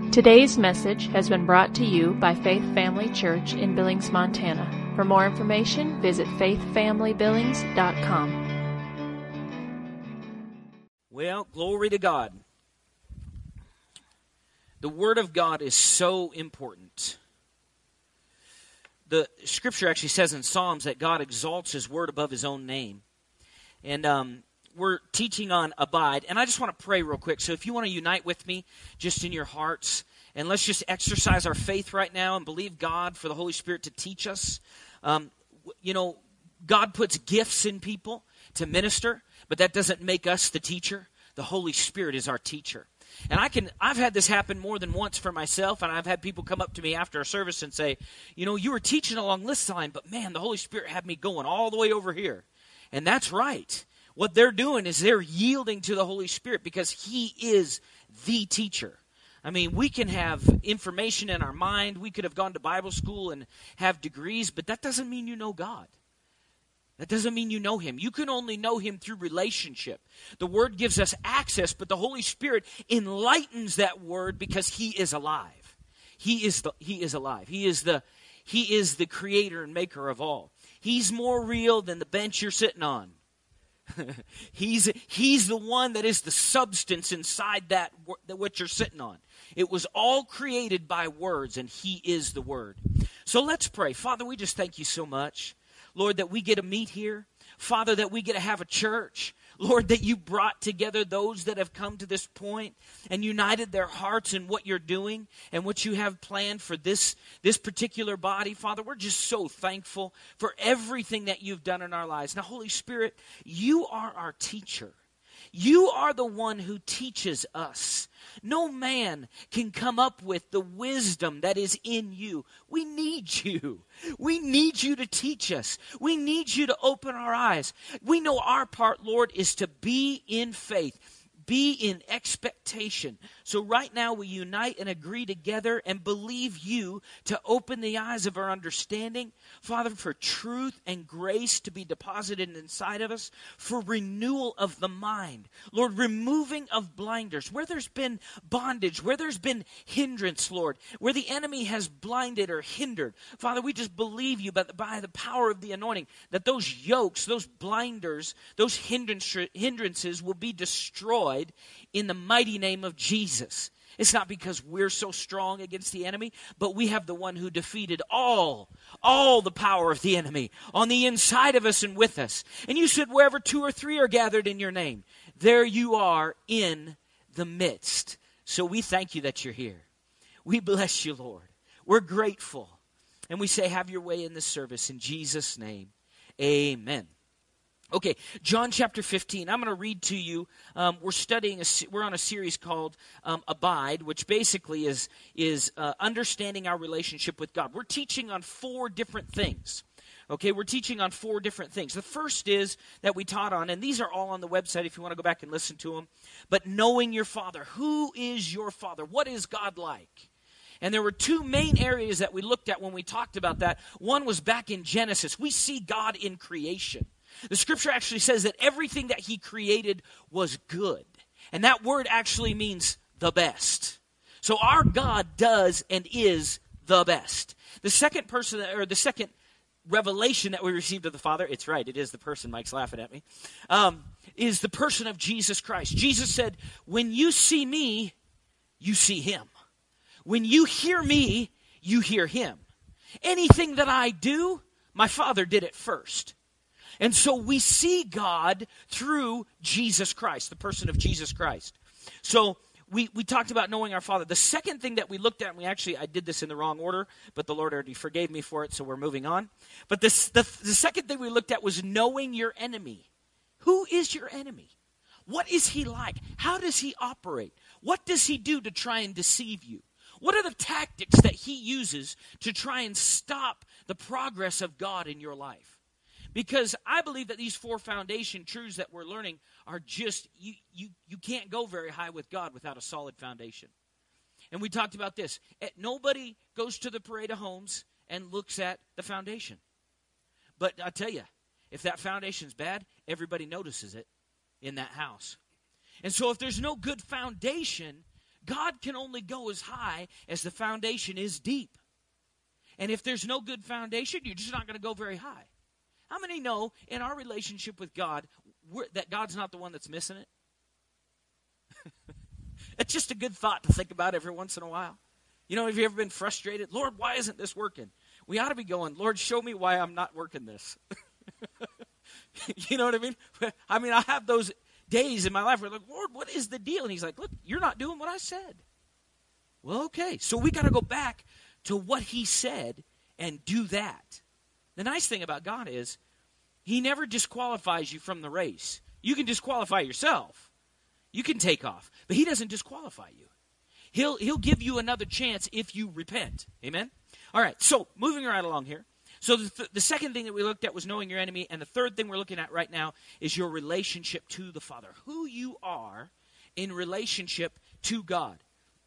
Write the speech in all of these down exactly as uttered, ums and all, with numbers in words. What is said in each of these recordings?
Today's message has been brought to you by Faith Family Church in Billings, Montana. For more information, visit faith family billings dot com. Well, glory to God. The Word of God is so important. The Scripture actually says in Psalms that God exalts His Word above His own name. And um, we're teaching on abide. And I just want to pray real quick. So if you want to unite with me just in your hearts, and let's just exercise our faith right now and believe God for the Holy Spirit to teach us. Um, you know, God puts gifts in people to minister, but that doesn't make us the teacher. The Holy Spirit is our teacher. And I can, I've had this happen more than once for myself, and I've had people come up to me after a service and say, you know, you were teaching along this line, but man, the Holy Spirit had me going all the way over here. And that's right. What they're doing is they're yielding to the Holy Spirit because He is the teacher. I mean, we can have information in our mind. We could have gone to Bible school and have degrees, but that doesn't mean you know God. That doesn't mean you know Him. You can only know Him through relationship. The Word gives us access, but the Holy Spirit enlightens that Word because He is alive. He is the, He is alive. He is the He is the creator and maker of all. He's more real than the bench you're sitting on. he's He's the one that is the substance inside that, that what you're sitting on. It was all created by words, and He is the Word. So let's pray. Father, we just thank You so much. Lord, that we get to meet here. Father, that we get to have a church. Lord, that You brought together those that have come to this point and united their hearts in what You're doing and what You have planned for this, this particular body. Father, we're just so thankful for everything that You've done in our lives. Now, Holy Spirit, You are our teacher. You are the one who teaches us. No man can come up with the wisdom that is in You. We need You. We need You to teach us. We need You to open our eyes. We know our part, Lord, is to be in faith. Be in expectation. So right now we unite and agree together and believe You to open the eyes of our understanding. Father, for truth and grace to be deposited inside of us. For renewal of the mind. Lord, removing of blinders. Where there's been bondage, where there's been hindrance, Lord. Where the enemy has blinded or hindered. Father, we just believe You by the, by the power of the anointing that those yokes, those blinders, those hindrance, hindrances will be destroyed in the mighty name of Jesus. It's not because we're so strong against the enemy, but we have the one who defeated all, all the power of the enemy on the inside of us and with us. And You said wherever two or three are gathered in Your name, there You are in the midst. So we thank You that You're here. We bless You, Lord. We're grateful. And we say, have Your way in this service. In Jesus' name, amen. Okay, John chapter fifteen. I'm going to read to you. Um, we're studying. A, we're on a series called um, Abide, which basically is is uh, understanding our relationship with God. We're teaching on four different things. Okay, we're teaching on four different things. The first is that we taught on, and these are all on the website if you want to go back and listen to them. But knowing your Father. Who is your Father? What is God like? And there were two main areas that we looked at when we talked about that. One was back in Genesis. We see God in creation. The Scripture actually says that everything that He created was good. And that word actually means the best. So our God does and is the best. The second person, or the second revelation that we received of the Father, it's right, it is the person, Mike's laughing at me, um, is the person of Jesus Christ. Jesus said, when you see Me, you see Him. When you hear Me, you hear Him. Anything that I do, my Father did it first. And so we see God through Jesus Christ, the person of Jesus Christ. So we, we talked about knowing our Father. The second thing that we looked at, and we actually, I did this in the wrong order, but the Lord already forgave me for it, so we're moving on. But this, the, the second thing we looked at was knowing your enemy. Who is your enemy? What is he like? How does he operate? What does he do to try and deceive you? What are the tactics that he uses to try and stop the progress of God in your life? Because I believe that these four foundation truths that we're learning are just, you, you, you can't go very high with God without a solid foundation. And we talked about this. Nobody goes to the parade of homes and looks at the foundation. But I tell you, if that foundation's bad, everybody notices it in that house. And so if there's no good foundation, God can only go as high as the foundation is deep. And if there's no good foundation, you're just not going to go very high. How many know in our relationship with God we're, that God's not the one that's missing it? It's just a good thought to think about every once in a while. You know, have you ever been frustrated? Lord, why isn't this working? We ought to be going, Lord, show me why I'm not working this. You know what I mean? I mean, I have those days in my life where I'm like, Lord, what is the deal? And he's like, look, you're not doing what I said. Well, okay. So we got to go back to what he said and do that. The nice thing about God is he never disqualifies you from the race. You can disqualify yourself. You can take off. But he doesn't disqualify you. He'll, he'll give you another chance if you repent. Amen? All right, so moving right along here. So the, th- the second thing that we looked at was knowing your enemy, and the third thing we're looking at right now is your relationship to the Father. Who you are in relationship to God.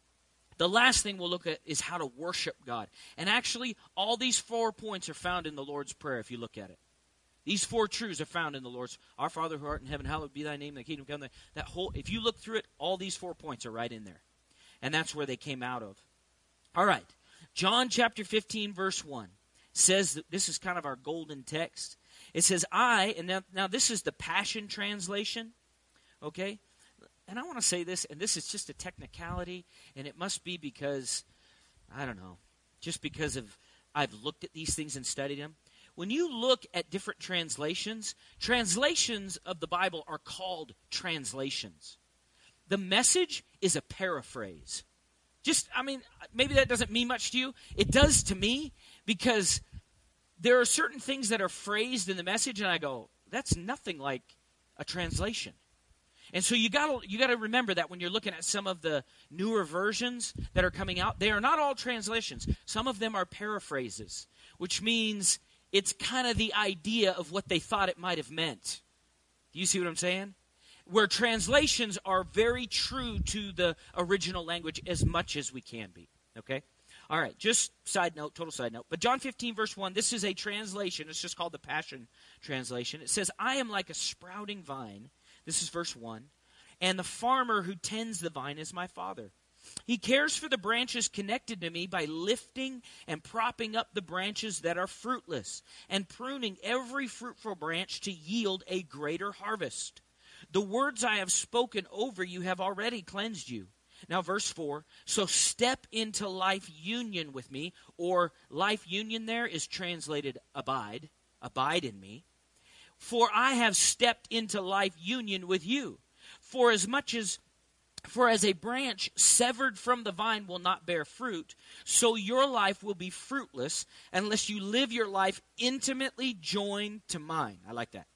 The last thing we'll look at is how to worship God. And actually, all these four points are found in the Lord's Prayer if you look at it. These four truths are found in the Lord's, Our Father who art in heaven, hallowed be thy name, thy kingdom come. That whole, if you look through it, all these four points are right in there. And that's where they came out of. All right. John chapter fifteen, verse one says that this is kind of our golden text. It says, I, and now, now this is the Passion Translation, okay? And I want to say this, and this is just a technicality, and it must be because, I don't know, just because of I've looked at these things and studied them. When you look at different translations, translations of the Bible are called translations. The Message is a paraphrase. Just, I mean, maybe that doesn't mean much to you. It does to me, because there are certain things that are phrased in the Message, and I go, that's nothing like a translation. And so you got to you got to remember that when you're looking at some of the newer versions that are coming out, they are not all translations. Some of them are paraphrases, which means it's kind of the idea of what they thought it might have meant. Do you see what I'm saying? Where translations are very true to the original language as much as we can be. Okay? All right, just side note, total side note. But John fifteen, verse one, this is a translation. It's just called the Passion Translation. It says, I am like a sprouting vine. This is verse one. And the farmer who tends the vine is my Father. He cares for the branches connected to me by lifting and propping up the branches that are fruitless and pruning every fruitful branch to yield a greater harvest. The words I have spoken over you have already cleansed you. Now, verse four, so step into life union with me, or life union there is translated abide, abide in me. For I have stepped into life union with you. For as much as, for as a branch severed from the vine will not bear fruit, so your life will be fruitless unless you live your life intimately joined to mine. I like that.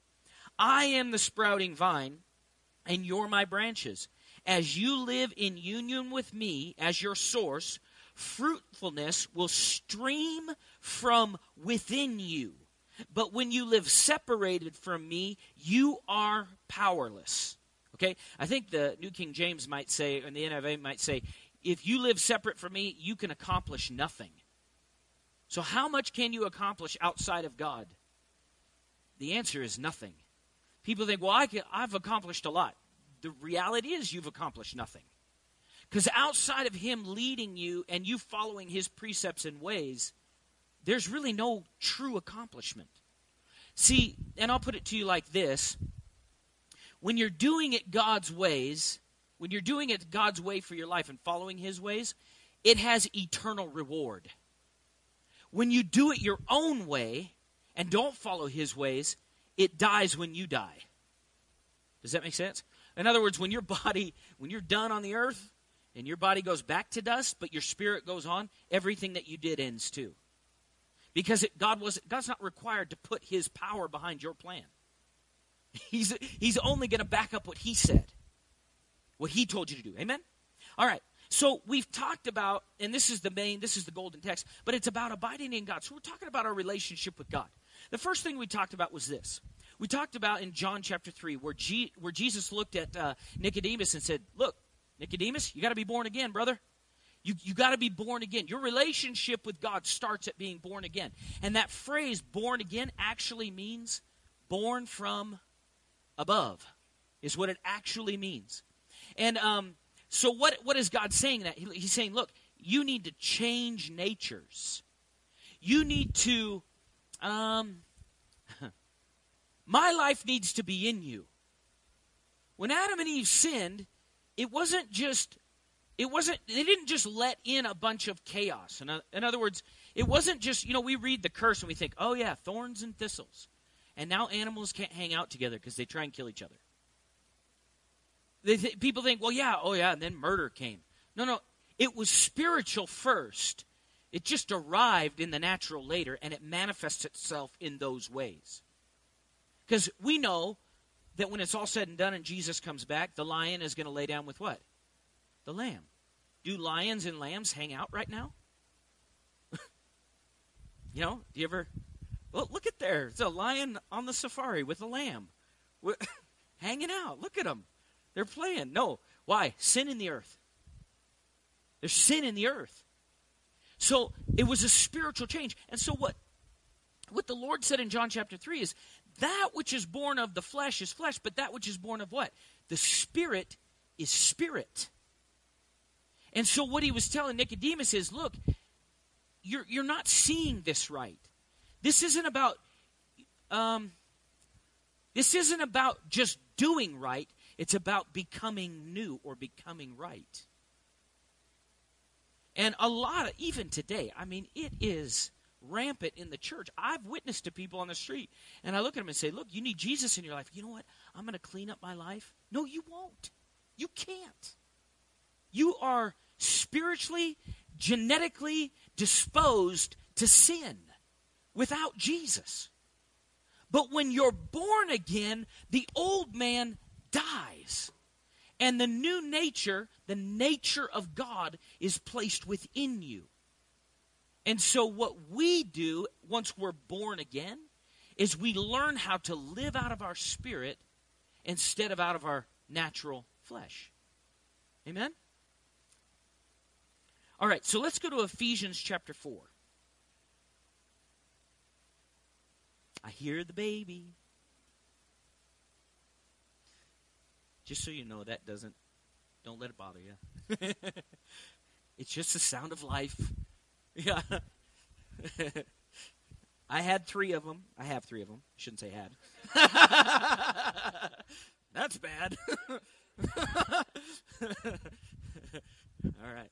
I am the sprouting vine, and you're my branches. As you live in union with me as your source, fruitfulness will stream from within you. But when you live separated from me, you are powerless. Okay? I think the New King James might say, and the N I V might say, if you live separate from me, you can accomplish nothing. So how much can you accomplish outside of God? The answer is nothing. People think, well, I can, I've accomplished a lot. The reality is you've accomplished nothing. Because outside of him leading you and you following his precepts and ways, there's really no true accomplishment. See, and I'll put it to you like this. When you're doing it God's ways, when you're doing it God's way for your life and following his ways, it has eternal reward. When you do it your own way and don't follow his ways, it dies when you die. Does that make sense? In other words, when your body, when you're done on the earth and your body goes back to dust, but your spirit goes on, everything that you did ends too. Because it, God was, God's not required to put his power behind your plan. He's, he's only going to back up what he said, what he told you to do. Amen? All right. So we've talked about, and this is the main, this is the golden text, but it's about abiding in God. So we're talking about our relationship with God. The first thing we talked about was this. We talked about in John chapter three where, G, where Jesus looked at uh, Nicodemus and said, look, Nicodemus, you got to be born again, brother. You, you got to be born again. Your relationship with God starts at being born again. And that phrase, born again, actually means born from above, is what it actually means. And um, So what, what is God saying that? He, he's saying, look, you need to change natures. You need to, um, my life needs to be in you. When Adam and Eve sinned, it wasn't just, it wasn't, they didn't just let in a bunch of chaos. In, in other words, it wasn't just, you know, we read the curse and we think, oh yeah, thorns and thistles. And now animals can't hang out together because they try and kill each other. They th- people think, well, yeah, oh yeah, and then murder came. No, no, it was spiritual first. It just arrived in the natural later, and it manifests itself in those ways. Because we know that when it's all said and done and Jesus comes back, the lion is going to lay down with what? The lamb. Do lions and lambs hang out right now? You know, do you ever... Well, look at there. It's a lion on the safari with a lamb. Hanging out. Look at them. They're playing. No. Why? Sin in the earth. There's sin in the earth. So it was a spiritual change. And so what, what the Lord said in John chapter three is, that which is born of the flesh is flesh, but that which is born of what? The Spirit is spirit. And so what he was telling Nicodemus is, look, you're, you're not seeing this right. This isn't about, um, this isn't about just doing right. It's about becoming new or becoming right. And a lot of, even today, I mean, it is rampant in the church. I've witnessed to people on the street, and I look at them and say, look, you need Jesus in your life. You know what? I'm going to clean up my life. No, you won't. You can't. You are spiritually, genetically disposed to sin without Jesus. But when you're born again, the old man dies. And the new nature, the nature of God, is placed within you. And so what we do once we're born again is we learn how to live out of our spirit instead of out of our natural flesh. Amen? All right, so let's go to Ephesians chapter four. I hear the baby. Just so you know, that doesn't, don't let it bother you. It's just the sound of life. Yeah. I had three of them. I have three of them. I shouldn't say had. That's bad. All right.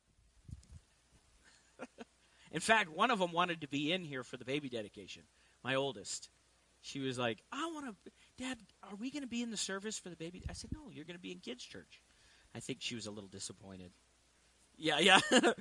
In fact, one of them wanted to be in here for the baby dedication, my oldest. She was like, I want to, Dad, are we going to be in the service for the baby? I said, no, you're going to be in kids' church. I think she was a little disappointed. Yeah, yeah.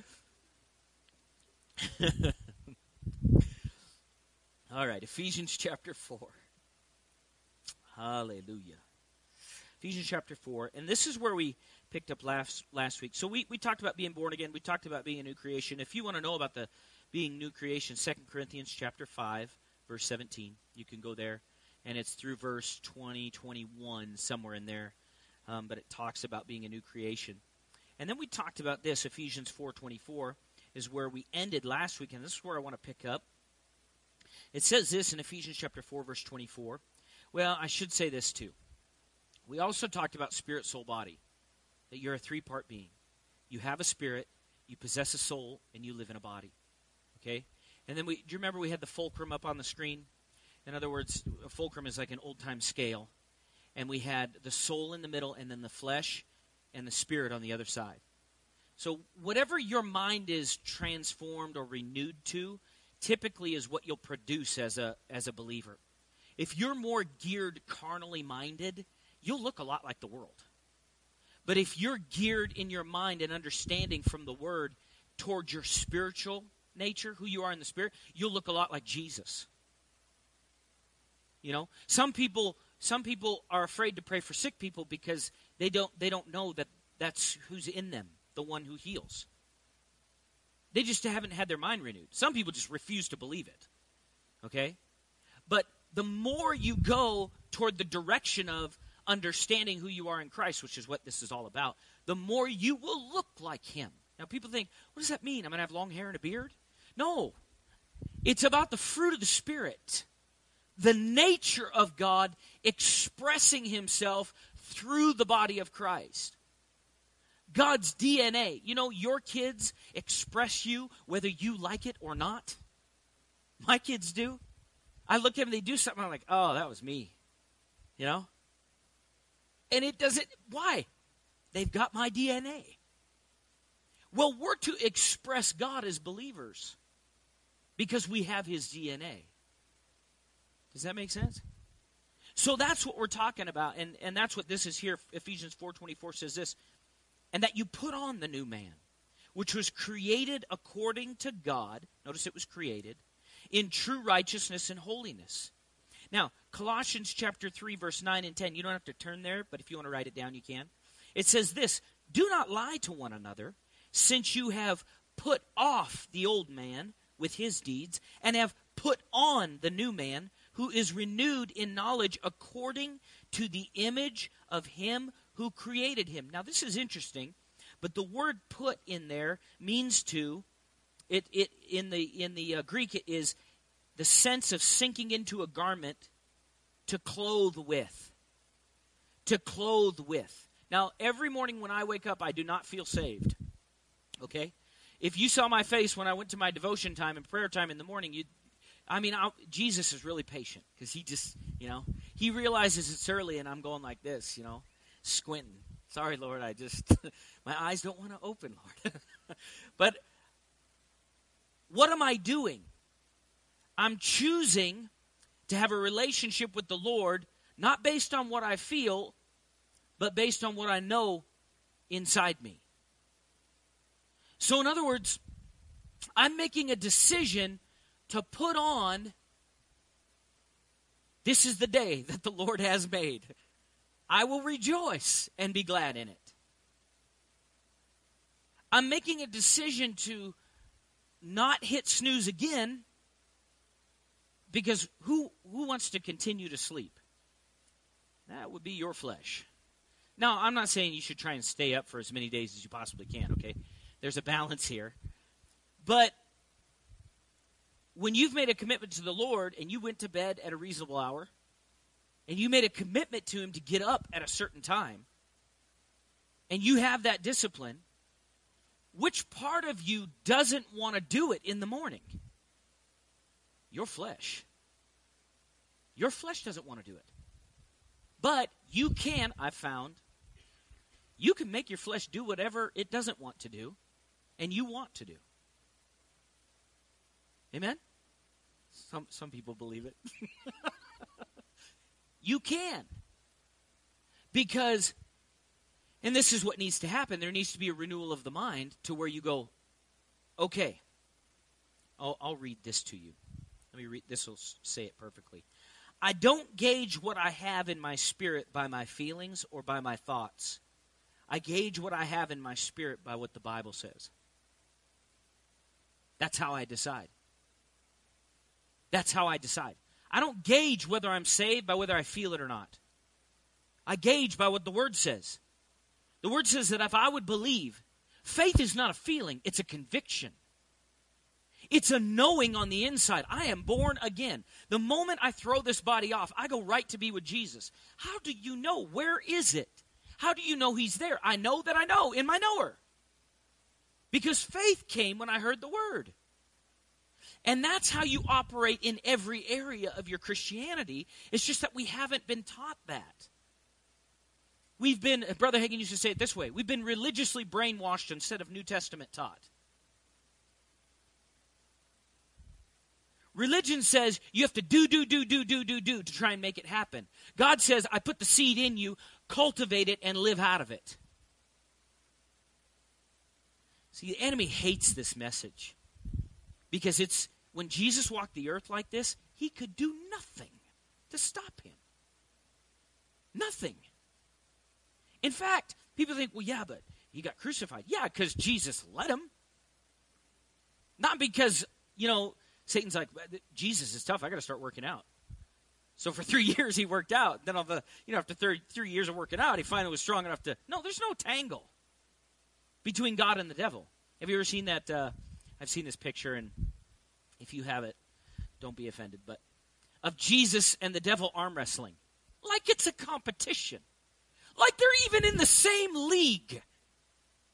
All right, Ephesians chapter four. Hallelujah. Ephesians chapter four. And this is where we picked up last last week. So we, we talked about being born again. We talked about being a new creation. If you want to know about the being new creation, Second Corinthians chapter five, verse seventeen. You can go there. And it's through verse twenty, twenty-one, somewhere in there. Um, but it talks about being a new creation. And then we talked about this, Ephesians four twenty-four, is where we ended last week. And this is where I want to pick up. It says this in Ephesians chapter four, verse twenty-four. Well, I should say this too. We also talked about spirit, soul, body. That you're a three-part being. You have a spirit, you possess a soul, and you live in a body. Okay? And then we, do you remember we had the fulcrum up on the screen? In other words, a fulcrum is like an old-time scale. And we had the soul in the middle, and then the flesh and the spirit on the other side. So whatever your mind is transformed or renewed to, typically is what you'll produce as a as a believer. If you're more geared carnally minded, you'll look a lot like the world. But if you're geared in your mind and understanding from the Word towards your spiritual nature, who you are in the Spirit, you'll look a lot like Jesus. You know, some people some people are afraid to pray for sick people because they don't they don't know that that's who's in them, the one who heals. They just haven't had their mind renewed. Some people just refuse to believe it. Okay? But the more you go toward the direction of understanding who you are in Christ, which is what this is all about, the more you will look like Him. Now, people think, what does that mean? I'm going to have long hair and a beard? No. It's about the fruit of the Spirit. The nature of God expressing Himself through the body of Christ. God's D N A. You know, your kids express you whether you like it or not. My kids do. I look at them, they do something, I'm like, oh, that was me. You know? And it doesn't, why? They've got my D N A. Well, we're to express God as believers because we have his D N A. Does that make sense? So that's what we're talking about, and, and that's what this is here. Ephesians four twenty-four says this, and that you put on the new man, which was created according to God. Notice it was created in true righteousness and holiness. Now, Colossians chapter three, verse nine and ten, you don't have to turn there, but if you want to write it down, you can. It says this, do not lie to one another, since you have put off the old man with his deeds, and have put on the new man, who is renewed in knowledge according to the image of him who created him. Now, this is interesting, but the word put in there means to, it, it in the, in the uh, Greek, it is the sense of sinking into a garment to clothe with. To clothe with. Now, every morning when I wake up, I do not feel saved. Okay? If you saw my face when I went to my devotion time and prayer time in the morning, you'd I mean, I'll, Jesus is really patient because he just, you know, he realizes it's early and I'm going like this, you know, squinting. Sorry, Lord, I just, my eyes don't want to open, Lord. But what am I doing? I'm choosing to have a relationship with the Lord, not based on what I feel, but based on what I know inside me. So in other words, I'm making a decision to put on, this is the day that the Lord has made. I will rejoice and be glad in it. I'm making a decision to not hit snooze again, because who, who wants to continue to sleep? That would be your flesh. Now, I'm not saying you should try and stay up for as many days as you possibly can, okay? There's a balance here. But when you've made a commitment to the Lord and you went to bed at a reasonable hour and you made a commitment to him to get up at a certain time and you have that discipline, which part of you doesn't want to do it in the morning? Your flesh. Your flesh doesn't want to do it. But you can, I've found, you can make your flesh do whatever it doesn't want to do and you want to do. Amen? Some some people believe it. You can. Because, and this is what needs to happen, there needs to be a renewal of the mind to where you go, okay, I'll, I'll read this to you. Let me read, this will say it perfectly. I don't gauge what I have in my spirit by my feelings or by my thoughts. I gauge what I have in my spirit by what the Bible says. That's how I decide. That's how I decide. I don't gauge whether I'm saved by whether I feel it or not. I gauge by what the Word says. The Word says that if I would believe, faith is not a feeling, it's a conviction. It's a knowing on the inside. I am born again. The moment I throw this body off, I go right to be with Jesus. How do you know? Where is it? How do you know he's there? I know that I know in my knower. Because faith came when I heard the Word. And that's how you operate in every area of your Christianity. It's just that we haven't been taught that. We've been, Brother Hagin used to say it this way, we've been religiously brainwashed instead of New Testament taught. Religion says you have to do, do, do, do, do, do, do to try and make it happen. God says, I put the seed in you, cultivate it, and live out of it. See, the enemy hates this message. Because it's, when Jesus walked the earth like this, he could do nothing to stop him. Nothing. In fact, people think, well, yeah, but he got crucified. Yeah, because Jesus let him. Not because, you know, Satan's like, Jesus is tough. I got to start working out. So for three years he worked out. Then, all the, you know, after three, three years of working out, he finally was strong enough to. No, there's no tangle between God and the devil. Have you ever seen that? Uh, I've seen this picture, and if you have it, don't be offended. But of Jesus and the devil arm wrestling, like it's a competition, like they're even in the same league.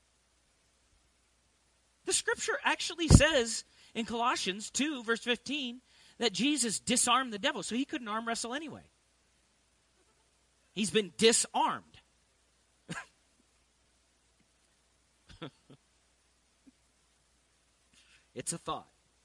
The scripture actually says in Colossians two, verse fifteen, that Jesus disarmed the devil, so he couldn't arm wrestle anyway. He's been disarmed. It's a thought.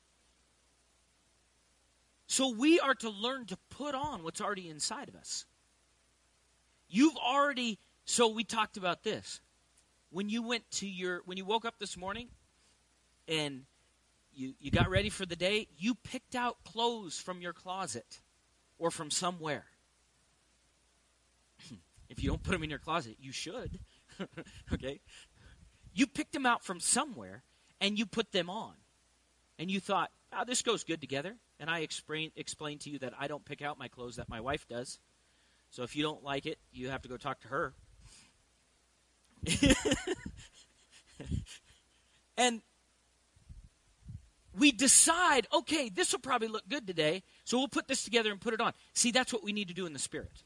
So we are to learn to put on what's already inside of us. You've already, so we talked about this. When you went to your, when you woke up this morning and you, you got ready for the day, you picked out clothes from your closet or from somewhere. If you don't put them in your closet, you should. Okay? You picked them out from somewhere and you put them on. And you thought, oh, this goes good together. And I explain, explained to you that I don't pick out my clothes, that my wife does. So if you don't like it, you have to go talk to her. And we decide, okay, this will probably look good today, so we'll put this together and put it on. See, that's what we need to do in the Spirit.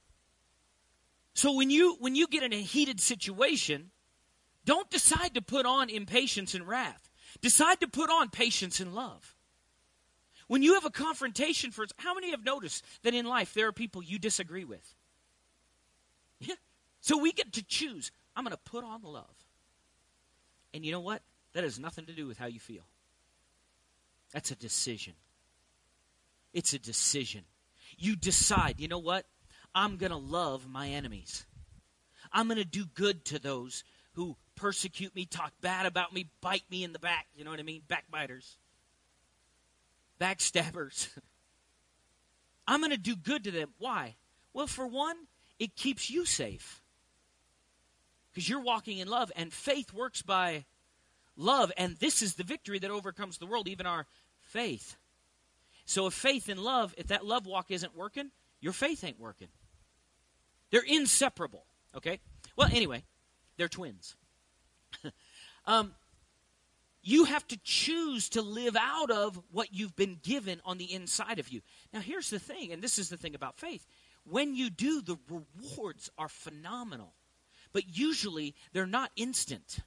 So when you when you get in a heated situation, don't decide to put on impatience and wrath. Decide to put on patience and love. When you have a confrontation, for how many have noticed that in life there are people you disagree with? Yeah. So we get to choose. I'm going to put on love. And you know what? That has nothing to do with how you feel. That's a decision. It's a decision. You decide, you know what? I'm going to love my enemies. I'm going to do good to those who persecute me, talk bad about me, bite me in the back. You know what I mean? Backbiters. Backstabbers. I'm going to do good to them. Why? Well, for one, it keeps you safe. Because you're walking in love, and faith works by love, and this is the victory that overcomes the world, even our faith. So if faith and love, if that love walk isn't working, your faith ain't working. They're inseparable, okay? Well, anyway, they're twins. um, you have to choose to live out of what you've been given on the inside of you. Now, here's the thing, and this is the thing about faith. When you do, the rewards are phenomenal. But usually, they're not instant.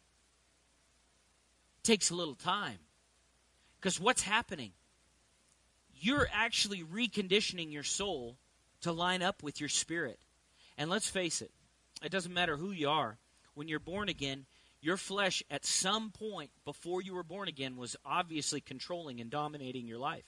It takes a little time. Because what's happening? You're actually reconditioning your soul to line up with your spirit. And let's face it, it doesn't matter who you are. When you're born again, your flesh at some point before you were born again was obviously controlling and dominating your life.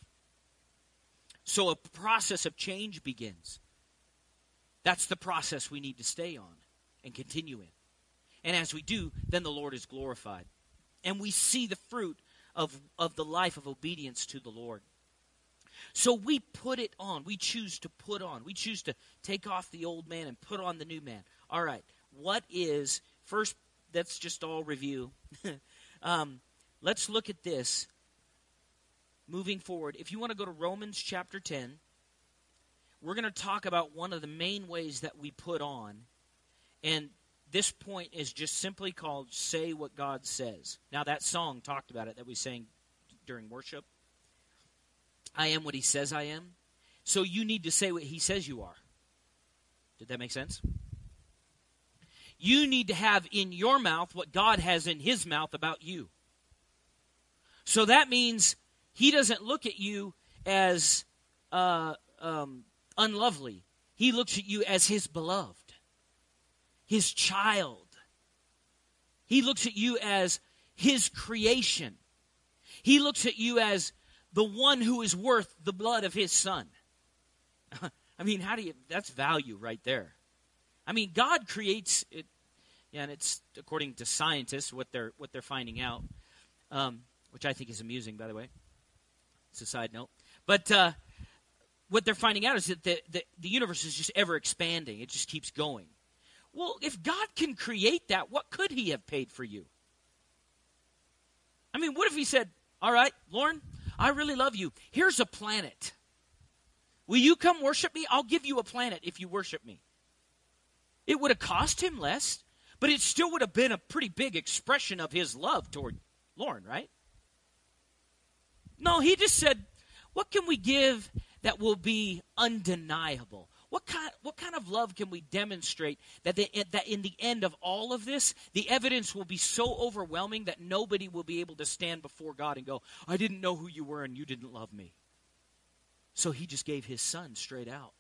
So a process of change begins. That's the process we need to stay on and continue in. And as we do, then the Lord is glorified. And we see the fruit of, of the life of obedience to the Lord. So we put it on. We choose to put on. We choose to take off the old man and put on the new man. All right. What is, first, let's just all review. um, let's look at this moving forward. If you want to go to Romans chapter ten, we're going to talk about one of the main ways that we put on. And this point is just simply called Say What God Says. Now, that song talked about it that we sang during worship. I am what he says I am. So you need to say what he says you are. Did that make sense? You need to have in your mouth what God has in his mouth about you. So that means he doesn't look at you as uh, um, unlovely. He looks at you as his beloved, his child. He looks at you as his creation. He looks at you as the one who is worth the blood of his son. I mean, how do you, that's value right there. I mean, God creates it, yeah, and it's according to scientists what they're what they're finding out, um, which I think is amusing, by the way. It's a side note. But uh, what they're finding out is that the, the, the universe is just ever expanding. It just keeps going. Well, if God can create that, what could he have paid for you? I mean, what if he said, all right, Lauren, I really love you. Here's a planet. Will you come worship me? I'll give you a planet if you worship me. It would have cost him less, but it still would have been a pretty big expression of his love toward Lauren, right? No, he just said, what can we give that will be undeniable? What kind, what kind of love can we demonstrate that, they, that in the end of all of this, the evidence will be so overwhelming that nobody will be able to stand before God and go, I didn't know who you were and you didn't love me. So he just gave his son straight out.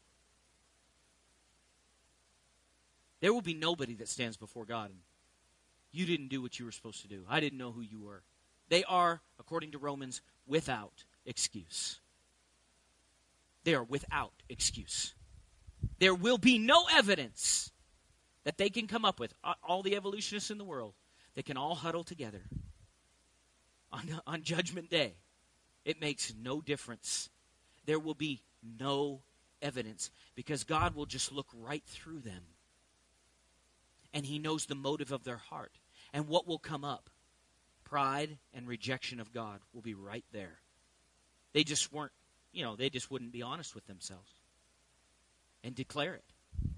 There will be nobody that stands before God and you didn't do what you were supposed to do. I didn't know who you were. They are, according to Romans, without excuse. They are without excuse. There will be no evidence that they can come up with. All the evolutionists in the world, they can all huddle together on, on Judgment Day. It makes no difference. There will be no evidence because God will just look right through them. And he knows the motive of their heart. And what will come up? Pride and rejection of God will be right there. They just weren't, you know, they just wouldn't be honest with themselves and declare it.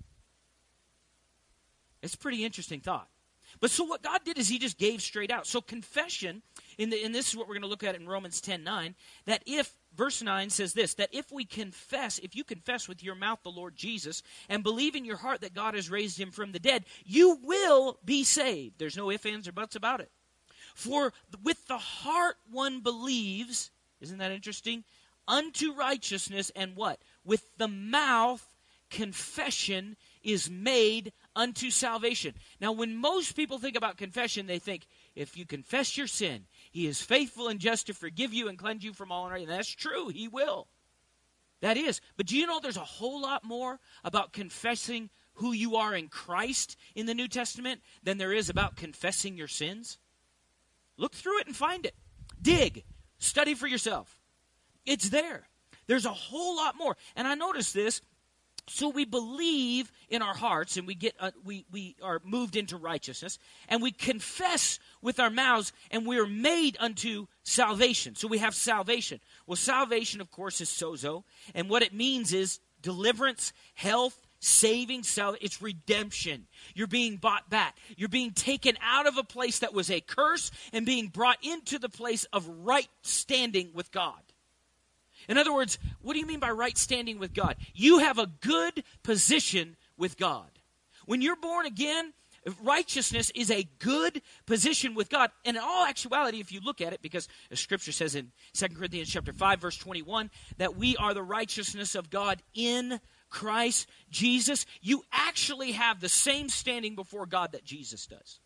It's a pretty interesting thought. But so what God did is he just gave straight out. So confession, in the, and this is what we're going to look at in Romans ten nine, that if, verse nine says this, that if we confess, if you confess with your mouth the Lord Jesus and believe in your heart that God has raised him from the dead, you will be saved. There's no ifs, ands, or buts about it. For with the heart one believes, isn't that interesting? Unto righteousness, and what? With the mouth confession is made unto salvation. Now, when most people think about confession, they think, if you confess your sin, he is faithful and just to forgive you and cleanse you from all unrighteousness. And that's true, he will. That is. But do you know there's a whole lot more about confessing who you are in Christ in the New Testament than there is about confessing your sins? Look through it and find it. Dig. Study for yourself. It's there. There's a whole lot more. And I noticed this. So we believe in our hearts, and we get uh, we we are moved into righteousness, and we confess with our mouths, and we are made unto salvation. So we have salvation. Well, salvation, of course, is sozo, and what it means is deliverance, health, saving, sal- it's redemption. You're being bought back. You're being taken out of a place that was a curse and being brought into the place of right standing with God. In other words, what do you mean by right standing with God? You have a good position with God. When you're born again, righteousness is a good position with God. And in all actuality, if you look at it, because the Scripture says in Second Corinthians chapter five, verse twenty-one, that we are the righteousness of God in Christ Jesus, you actually have the same standing before God that Jesus does.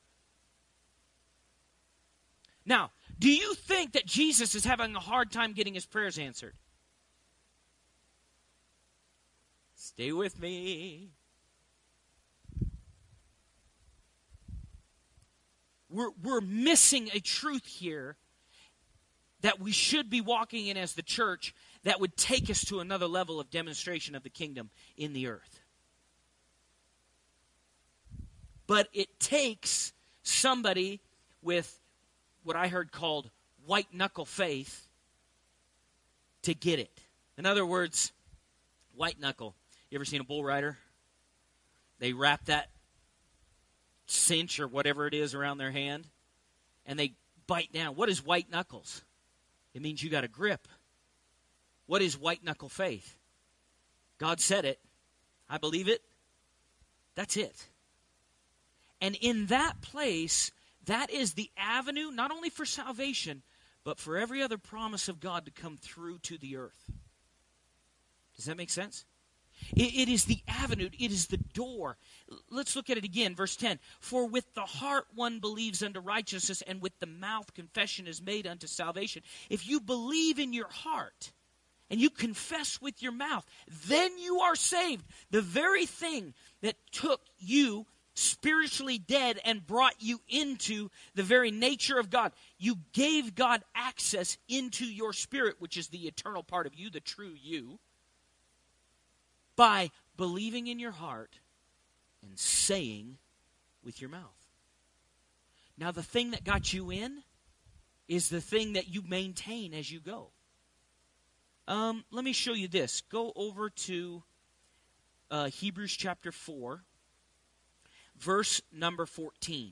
Now, do you think that Jesus is having a hard time getting his prayers answered? Stay with me. We're, we're missing a truth here that we should be walking in as the church that would take us to another level of demonstration of the kingdom in the earth. But it takes somebody with what I heard called white knuckle faith to get it. In other words, white knuckle. You ever seen a bull rider? They wrap that cinch or whatever it is around their hand, and they bite down. What is white knuckles? It means you got a grip. What is white knuckle faith? God said it. I believe it. That's it. And in that place, that is the avenue, not only for salvation, but for every other promise of God to come through to the earth. Does that make sense? It, it is the avenue. It is the door. Let's look at it again, verse ten. For with the heart one believes unto righteousness, and with the mouth confession is made unto salvation. If you believe in your heart, and you confess with your mouth, then you are saved. The very thing that took you spiritually dead and brought you into the very nature of God. You gave God access into your spirit, which is the eternal part of you, the true you, by believing in your heart and saying with your mouth. Now, the thing that got you in is the thing that you maintain as you go. Um, let me show you this. Go over to uh, Hebrews chapter four. Verse number fourteen.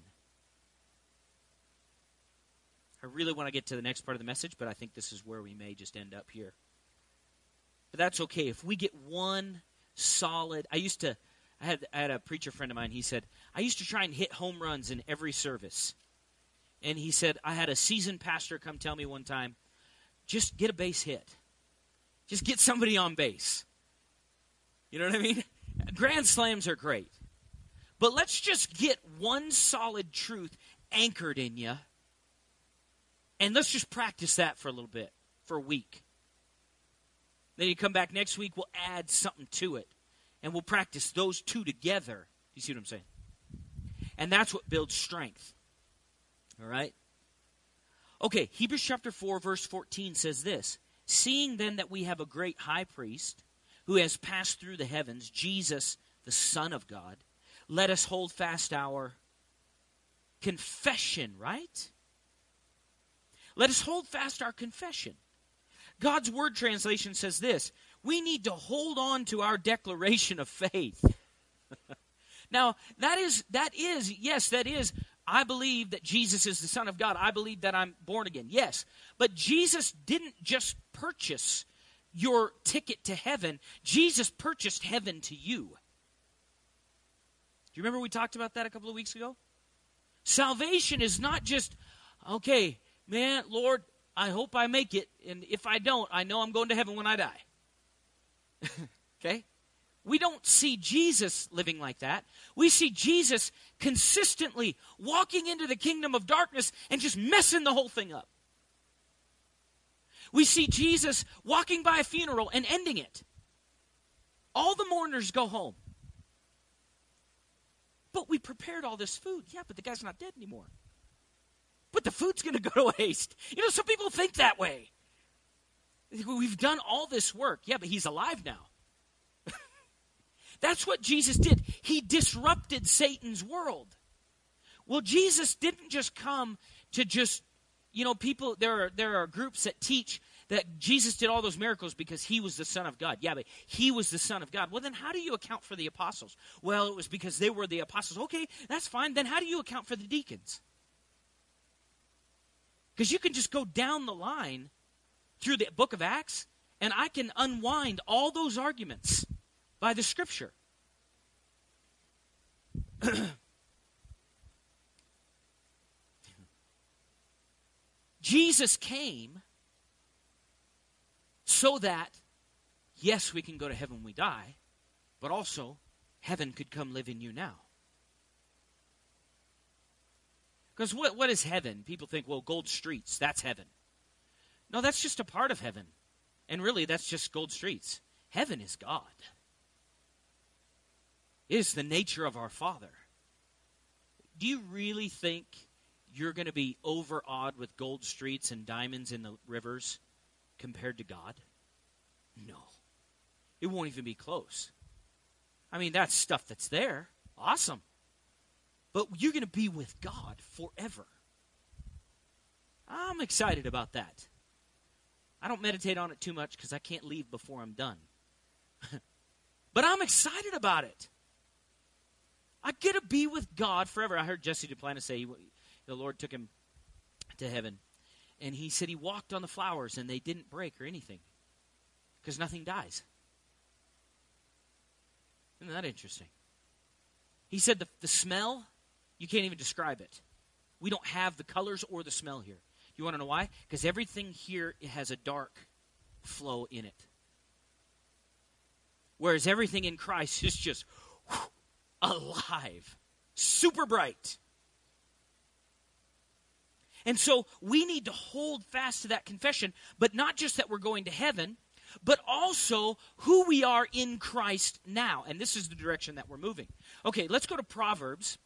I really want to get to the next part of the message, but I think this is where we may just end up here. But that's okay. If we get one solid. I used to, I had, I had a preacher friend of mine, he said, I used to try and hit home runs in every service. And he said, I had a seasoned pastor come tell me one time, just get a base hit. Just get somebody on base. You know what I mean? Grand slams are great. But let's just get one solid truth anchored in you. And let's just practice that for a little bit, for a week. Then you come back next week, we'll add something to it. And we'll practice those two together. You see what I'm saying? And that's what builds strength. All right? Okay, Hebrews chapter four, verse fourteen says this. Seeing then that we have a great high priest who has passed through the heavens, Jesus, the Son of God, let us hold fast our confession, right? Let us hold fast our confession. God's Word translation says this. We need to hold on to our declaration of faith. Now, that is, that is, yes, that is, I believe that Jesus is the Son of God. I believe that I'm born again. Yes, but Jesus didn't just purchase your ticket to heaven. Jesus purchased heaven to you. Do you remember we talked about that a couple of weeks ago? Salvation is not just, okay, man, Lord, I hope I make it, and if I don't, I know I'm going to heaven when I die. Okay? We don't see Jesus living like that. We see Jesus consistently walking into the kingdom of darkness and just messing the whole thing up. We see Jesus walking by a funeral and ending it. All the mourners go home. But we prepared all this food. Yeah, but the guy's not dead anymore. But the food's going to go to waste. You know, some people think that way. We've done all this work. Yeah, but he's alive now. That's what Jesus did. He disrupted Satan's world. Well, Jesus didn't just come to just, you know, people, there are, there are groups that teach that Jesus did all those miracles because he was the Son of God. Yeah, but he was the Son of God. Well, then how do you account for the apostles? Well, it was because they were the apostles. Okay, that's fine. Then how do you account for the deacons? Because you can just go down the line through the book of Acts, and I can unwind all those arguments by the Scripture. Jesus came so that, yes, we can go to heaven when we die, but also heaven could come live in you now. Because what, what is heaven? People think, well, gold streets, that's heaven. No, that's just a part of heaven. And really, that's just gold streets. Heaven is God. It is the nature of our Father. Do you really think you're going to be overawed with gold streets and diamonds in the rivers compared to God? No. It won't even be close. I mean, that's stuff that's there. Awesome. But you're going to be with God forever. I'm excited about that. I don't meditate on it too much because I can't leave before I'm done. But I'm excited about it. I get to be with God forever. I heard Jesse Duplantis say he, the Lord took him to heaven. And he said he walked on the flowers and they didn't break or anything. Because nothing dies. Isn't that interesting? He said the, the smell, you can't even describe it. We don't have the colors or the smell here. You want to know why? Because everything here has a dark flow in it. Whereas everything in Christ is just whew, alive, super bright. And so we need to hold fast to that confession, but not just that we're going to heaven, but also who we are in Christ now. And this is the direction that we're moving. Okay, let's go to Proverbs.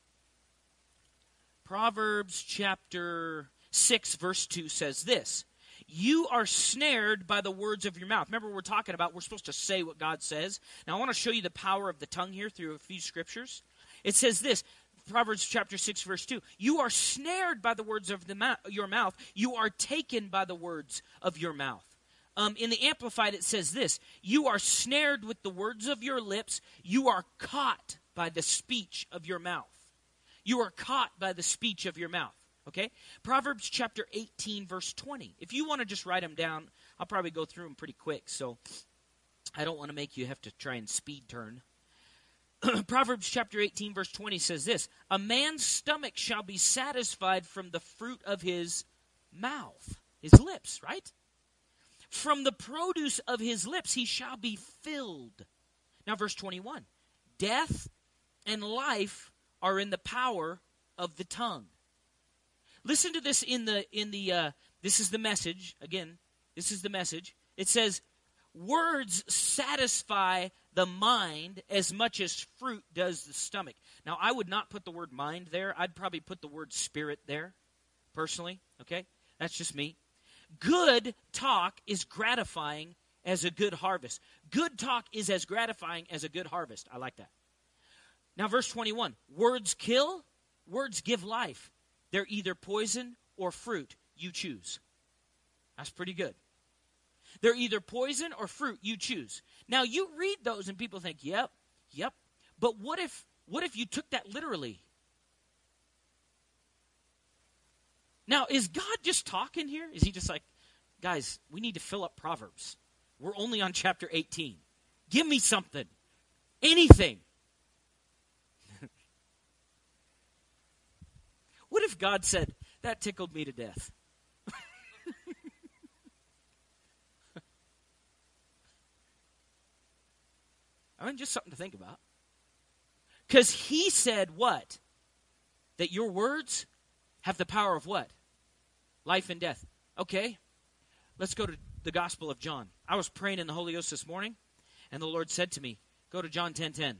Proverbs chapter six, verse two says this. You are snared by the words of your mouth. Remember, we're talking about we're supposed to say what God says. Now, I want to show you the power of the tongue here through a few scriptures. It says this, Proverbs chapter six, verse two. You are snared by the words of the mouth, your mouth. You are taken by the words of your mouth. Um, in the Amplified, it says this. You are snared with the words of your lips. You are caught by the speech of your mouth. You are caught by the speech of your mouth. Okay? Proverbs chapter eighteen, verse twenty. If you want to just write them down, I'll probably go through them pretty quick. So I don't want to make you have to try and speed turn. Proverbs chapter eighteen, verse twenty says this, a man's stomach shall be satisfied from the fruit of his mouth, his lips, right? From the produce of his lips he shall be filled. Now verse twenty-one, death and life are in the power of the tongue. Listen to this in the, in the uh, this is the Message. Again, this is the Message. It says, words satisfy the mind as much as fruit does the stomach. Now, I would not put the word mind there. I'd probably put the word spirit there, personally, okay? That's just me. Good talk is gratifying as a good harvest. Good talk is as gratifying as a good harvest. I like that. Now, verse twenty-one, words kill, words give life. They're either poison or fruit. You choose. That's pretty good. They're either poison or fruit. You choose. Now, you read those and people think, yep, yep. But what if, what if you took that literally? Now, is God just talking here? Is he just like, guys, we need to fill up Proverbs. We're only on chapter eighteen. Give me something. Anything. What if God said, that tickled me to death? I mean, just something to think about. Because he said what? That your words have the power of what? Life and death. Okay, let's go to the Gospel of John. I was praying in the Holy Ghost this morning, and the Lord said to me, go to John ten ten.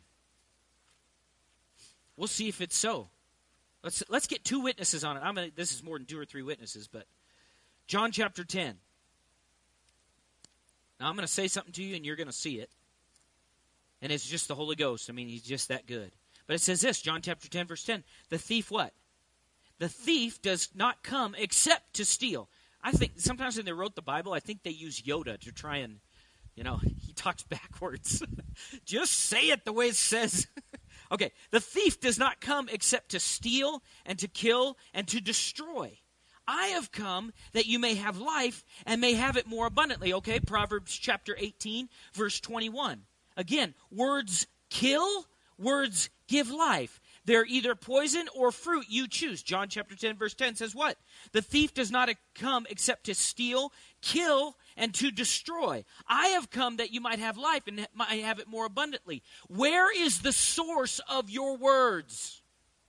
We'll see if it's so. Let's let's get two witnesses on it. I'm gonna, this is more than two or three witnesses, but John chapter ten. Now I'm going to say something to you, and you're going to see it. And it's just the Holy Ghost. I mean, he's just that good. But it says this, John chapter ten, verse ten. The thief what? The thief does not come except to steal. I think sometimes when they wrote the Bible, I think they use Yoda to try and, you know, he talks backwards. Just say it the way it says. Okay, the thief does not come except to steal and to kill and to destroy. I have come that you may have life and may have it more abundantly. Okay, Proverbs chapter eighteen, verse twenty-one. Again, words kill, words give life. They're either poison or fruit, you choose. John chapter ten, verse ten says what? The thief does not come except to steal, kill, and to destroy. I have come that you might have life and might have it more abundantly. Where is the source of your words?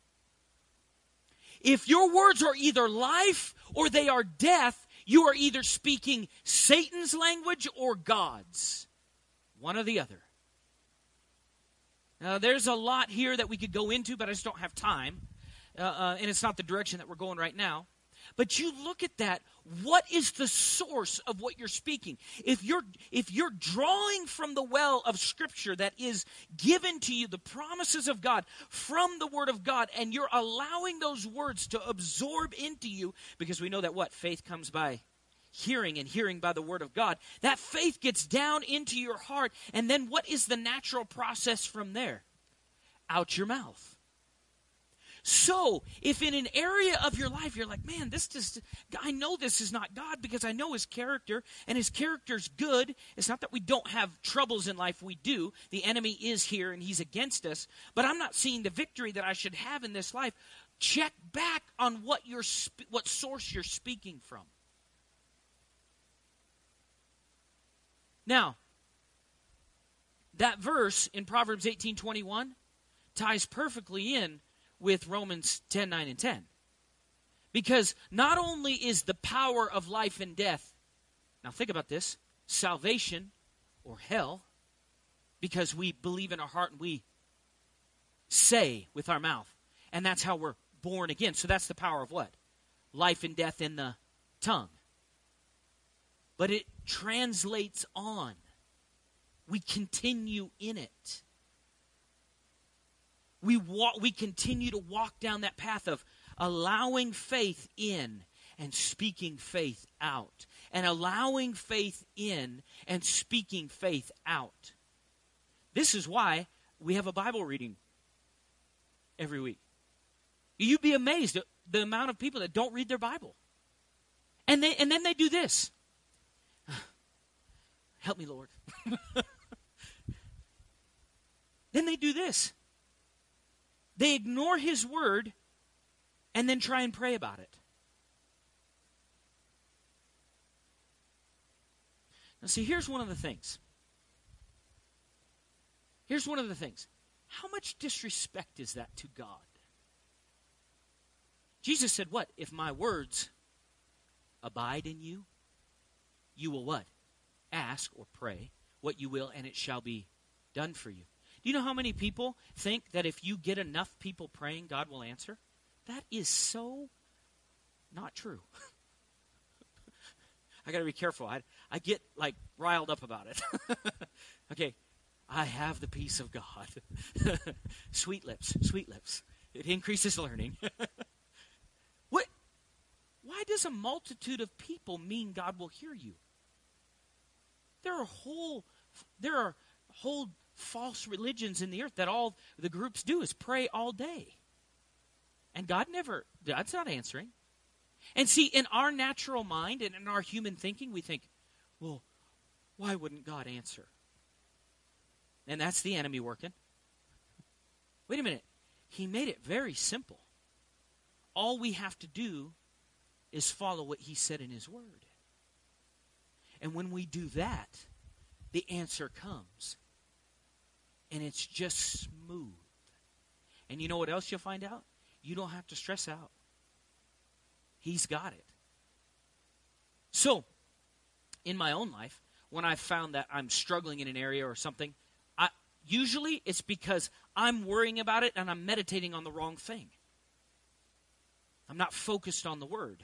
If your words are either life or they are death, you are either speaking Satan's language or God's. One or the other. Now, there's a lot here that we could go into, but I just don't have time. Uh, uh, and it's not the direction that we're going right now. But you look at that. What is the source of what you're speaking? If you're, if you're drawing from the well of Scripture that is given to you, the promises of God from the Word of God, and you're allowing those words to absorb into you, because we know that what? Faith comes by hearing, and hearing by the Word of God. That faith gets down into your heart, and then what is the natural process from there? Out your mouth. So, if in an area of your life you're like, man, this just, I know this is not God because I know His character, and His character's good. It's not that we don't have troubles in life, we do. The enemy is here and he's against us, but I'm not seeing the victory that I should have in this life. Check back on what you're, what source you're speaking from. Now, that verse in Proverbs eighteen twenty-one ties perfectly in with Romans ten nine and ten. Because not only is the power of life and death, now think about this, salvation or hell, because we believe in our heart and we say with our mouth, and that's how we're born again. So that's the power of what? Life and death in the tongue. But it translates on. We continue in it. We walk, we continue to walk down that path of allowing faith in and speaking faith out. And allowing faith in and speaking faith out. This is why we have a Bible reading every week. You'd be amazed at the amount of people that don't read their Bible. And they and then they do this. Help me, Lord. Then they do this. They ignore his word and then try and pray about it. Now see, here's one of the things. Here's one of the things. How much disrespect is that to God? Jesus said what? If my words abide in you, you will what? Ask or pray what you will, and it shall be done for you. Do you know how many people think that if you get enough people praying, God will answer? That is so not true. I got to be careful. I, I get, like, riled up about it. Okay, I have the peace of God. Sweet lips, sweet lips. It increases learning. What? Why does a multitude of people mean God will hear you? There are whole, there are whole false religions in the earth that all the groups do is pray all day. And God never, God's not answering. And see, in our natural mind and in our human thinking, we think, well, why wouldn't God answer? And that's the enemy working. Wait a minute. He made it very simple. All we have to do is follow what he said in his word. And when we do that, the answer comes. And it's just smooth. And you know what else you'll find out? You don't have to stress out. He's got it. So, in my own life, when I've found that I'm struggling in an area or something, I, usually it's because I'm worrying about it and I'm meditating on the wrong thing. I'm not focused on the word.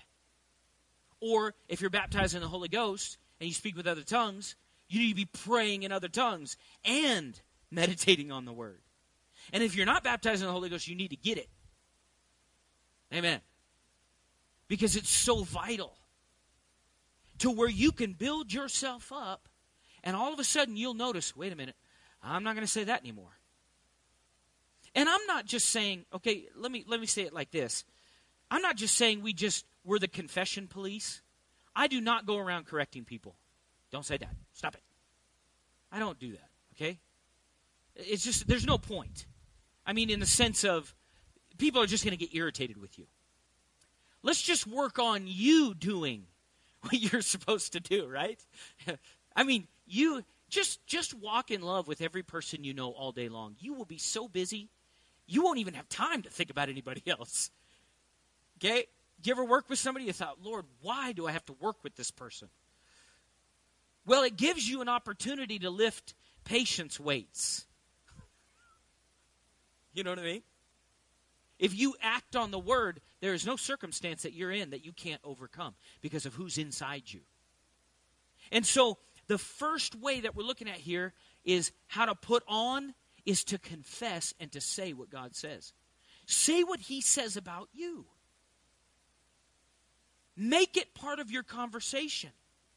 Or if you're baptized in the Holy Ghost and you speak with other tongues, you need to be praying in other tongues and meditating on the word. And if you're not baptized in the Holy Ghost, you need to get it. Amen. Because it's so vital to where you can build yourself up, and all of a sudden you'll notice, wait a minute, I'm not going to say that anymore. And I'm not just saying, okay, let me let me say it like this. I'm not just saying we just, we're the confession police. I do not go around correcting people. Don't say that. Stop it. I don't do that, okay? It's just, there's no point. I mean, in the sense of, people are just going to get irritated with you. Let's just work on you doing what you're supposed to do, right? I mean, you just just walk in love with every person you know all day long. You will be so busy, you won't even have time to think about anybody else. Okay? Do you ever work with somebody you thought, Lord, why do I have to work with this person? Well, it gives you an opportunity to lift patience weights. You know what I mean? If you act on the word, there is no circumstance that you're in that you can't overcome because of who's inside you. And so the first way that we're looking at here is how to put on is to confess and to say what God says. Say what he says about you. Make it part of your conversation.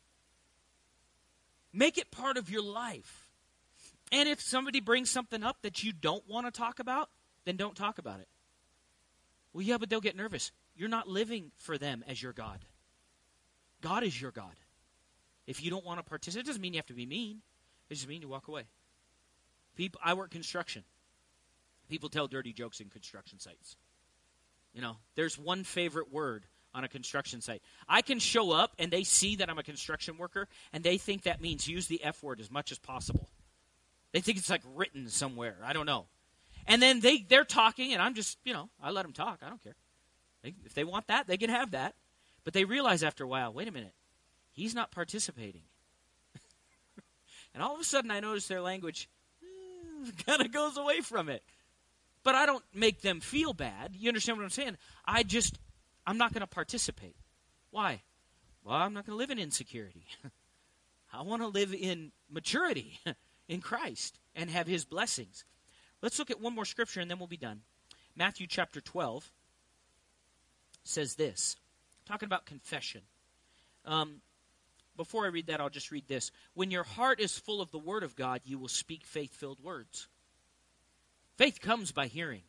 Make it part of your life. And if somebody brings something up that you don't want to talk about, then don't talk about it. Well, yeah, but they'll get nervous. You're not living for them as your God. God is your God. If you don't want to participate, it doesn't mean you have to be mean. It just means you walk away. People, I work construction. People tell dirty jokes in construction sites. You know, there's one favorite word on a construction site. I can show up and they see that I'm a construction worker and they think that means use the F word as much as possible. They think it's like written somewhere. I don't know. And then they, they're talking, and I'm just, you know, I let them talk. I don't care. They, if they want that, they can have that. But they realize after a while, wait a minute, he's not participating. And all of a sudden I notice their language eh, kind of goes away from it. But I don't make them feel bad. You understand what I'm saying? I just, I'm not going to participate. Why? Well, I'm not going to live in insecurity. I want to live in maturity in Christ and have his blessings. Let's look at one more scripture and then we'll be done. Matthew chapter twelve says this, talking about confession. Um, before I read that, I'll just read this. When your heart is full of the word of God, you will speak faith-filled words. Faith comes by hearing.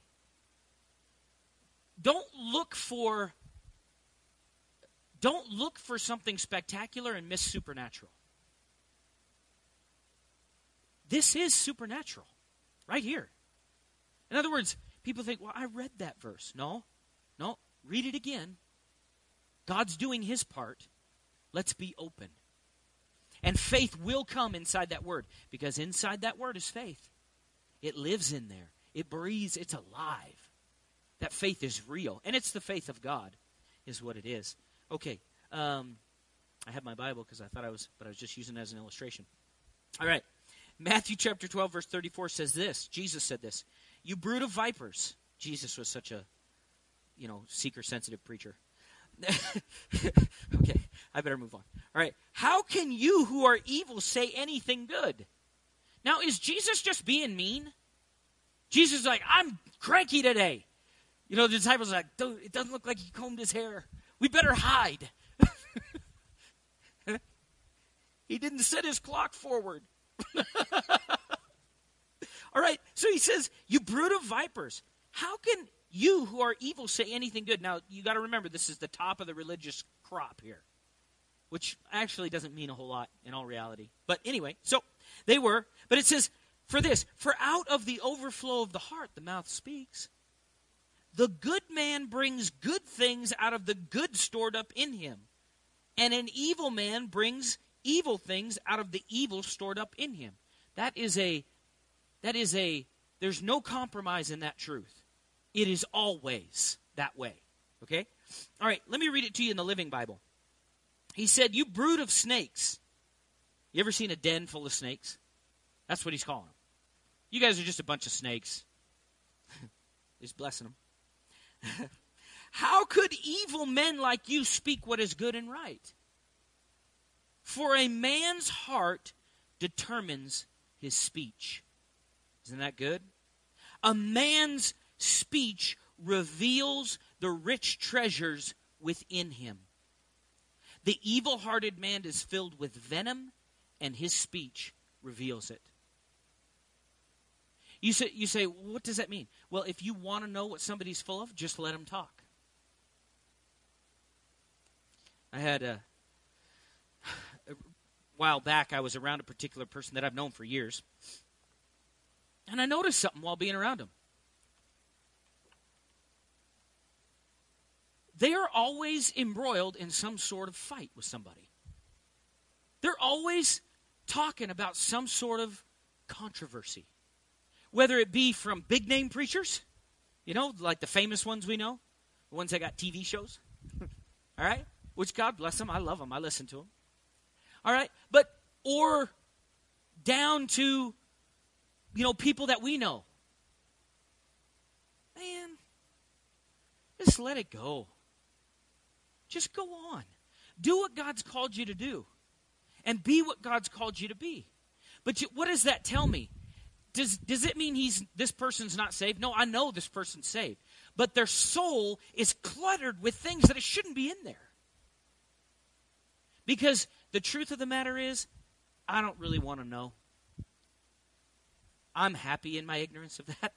Don't look for, don't look for something spectacular and miss supernatural. This is supernatural, right here. In other words, people think, well, I read that verse. No, no, read it again. God's doing his part. Let's be open. And faith will come inside that word, because inside that word is faith. It lives in there. It breathes. It's alive. That faith is real. And it's the faith of God is what it is. Okay. Um, I have my Bible because I thought I was, but I was just using it as an illustration. All right. Matthew chapter twelve, verse thirty-four says this. Jesus said this. You brood of vipers. Jesus was such a, you know, seeker-sensitive preacher. Okay, I better move on. All right. How can you who are evil say anything good? Now, is Jesus just being mean? Jesus is like, I'm cranky today. You know, the disciples are like, it doesn't look like he combed his hair. We better hide. He didn't set his clock forward. All right, so he says, you brood of vipers. How can you who are evil say anything good? Now, you got to remember, this is the top of the religious crop here, which actually doesn't mean a whole lot in all reality. But anyway, so they were. But it says, for this, for out of the overflow of the heart, the mouth speaks. The good man brings good things out of the good stored up in him. And an evil man brings evil things out of the evil stored up in him. That is a, that is a, there's no compromise in that truth. It is always that way. Okay? All right, let me read it to you in the Living Bible. He said, you brood of snakes. You ever seen a den full of snakes? That's what he's calling them. You guys are just a bunch of snakes. He's blessing them. How could evil men like you speak what is good and right? For a man's heart determines his speech. Isn't that good? A man's speech reveals the rich treasures within him. The evil-hearted man is filled with venom, and his speech reveals it. You say, you say, what does that mean? Well, if you want to know what somebody's full of, just let them talk. I had a, a while back, I was around a particular person that I've known for years, and I noticed something while being around him. They are always embroiled in some sort of fight with somebody. They're always talking about some sort of controversy. Whether it be from big-name preachers, you know, like the famous ones we know, the ones that got T V shows, all right? Which, God bless them, I love them, I listen to them. All right? But, or down to, you know, people that we know. Man, just let it go. Just go on. Do what God's called you to do. And be what God's called you to be. But you, what does that tell me? Does, does it mean he's this person's not saved? No, I know this person's saved. But their soul is cluttered with things that it shouldn't be in there. Because the truth of the matter is, I don't really want to know. I'm happy in my ignorance of that.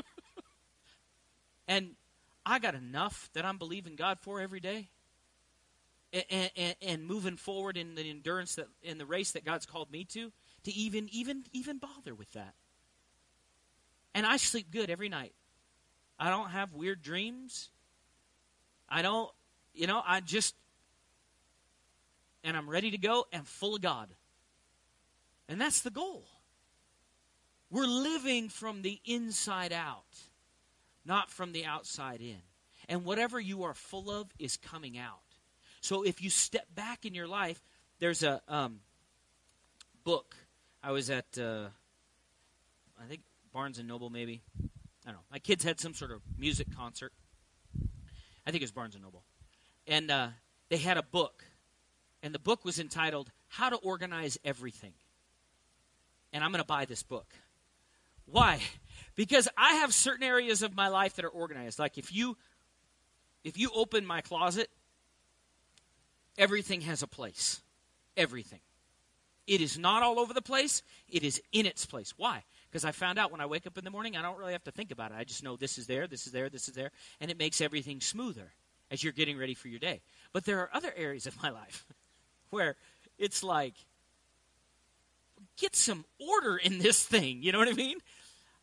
And I got enough that I'm believing God for every day. And, and, and moving forward in the endurance that in the race that God's called me to, to even even even bother with that. And I sleep good every night. I don't have weird dreams. I don't, you know, I just, and I'm ready to go and full of God. And that's the goal. We're living from the inside out, not from the outside in. And whatever you are full of is coming out. So if you step back in your life, there's a um, book. I was at, uh, I think, Barnes and Noble maybe. I don't know. My kids had some sort of music concert. I think it was Barnes and Noble. And uh, they had a book. And the book was entitled, How to Organize Everything. And I'm going to buy this book. Why? Because I have certain areas of my life that are organized. Like if you, if you open my closet, everything has a place. Everything. It is not all over the place. It is in its place. Why? Because I found out when I wake up in the morning, I don't really have to think about it. I just know this is there, this is there, this is there. And it makes everything smoother as you're getting ready for your day. But there are other areas of my life where it's like, get some order in this thing. You know what I mean?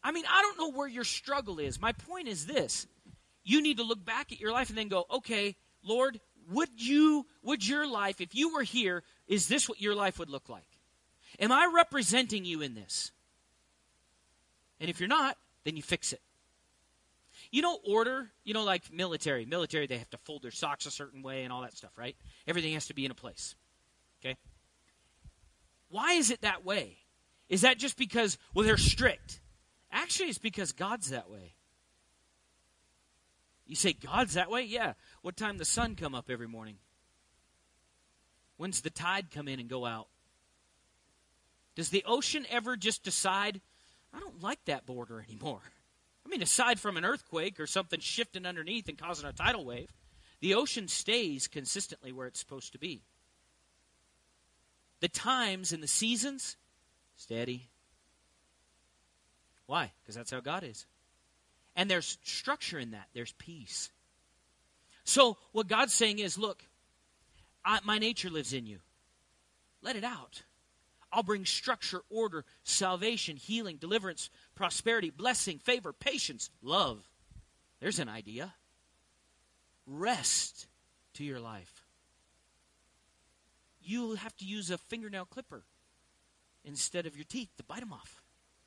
I mean, I don't know where your struggle is. My point is this. You need to look back at your life and then go, okay, Lord, would you, would your life, if you were here, is this what your life would look like? Am I representing you in this? And if you're not, then you fix it. You know order, you know like military. Military, they have to fold their socks a certain way and all that stuff, right? Everything has to be in a place, okay? Why is it that way? Is that just because, well, they're strict? Actually, it's because God's that way. You say, God's that way? Yeah. What time the sun come up every morning? When's the tide come in and go out? Does the ocean ever just decide, I don't like that border anymore? I mean, aside from an earthquake or something shifting underneath and causing a tidal wave, the ocean stays consistently where it's supposed to be. The times and the seasons, steady. Why? Because that's how God is. And there's structure in that. There's peace. So what God's saying is, look, I, my nature lives in you. Let it out. I'll bring structure, order, salvation, healing, deliverance, prosperity, blessing, favor, patience, love. There's an idea. Rest to your life. You'll have to use a fingernail clipper instead of your teeth to bite them off.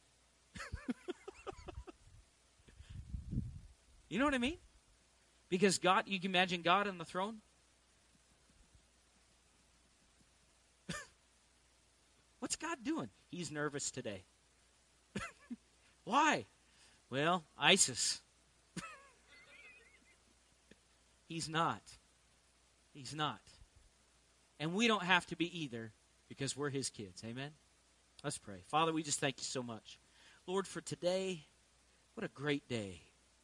You know what I mean? Because God, you can imagine God on the throne. What's God doing? He's nervous today. Why? Well, ISIS. He's not. He's not. And we don't have to be either because we're his kids. Amen? Let's pray. Father, we just thank you so much. Lord, for today, what a great day.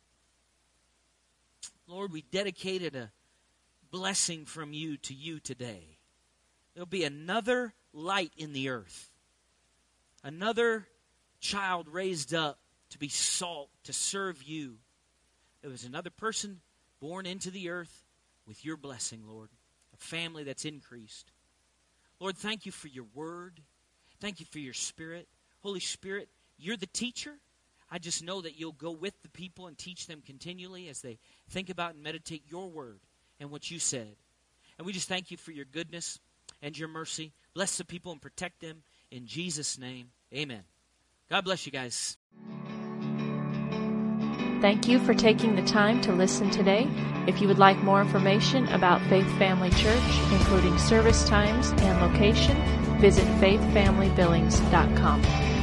Lord, we dedicated a blessing from you to you today. There'll be another light in the earth. Another child raised up to be salt, to serve you. There was another person born into the earth with your blessing, Lord. A family that's increased. Lord, thank you for your word. Thank you for your Spirit. Holy Spirit, you're the teacher. I just know that you'll go with the people and teach them continually as they think about and meditate your word and what you said. And we just thank you for your goodness and your mercy. Bless the people and protect them in Jesus' name. Amen. God bless you guys. Thank you for taking the time to listen today. If you would like more information about Faith Family Church, including service times and location, visit faith family billings dot com.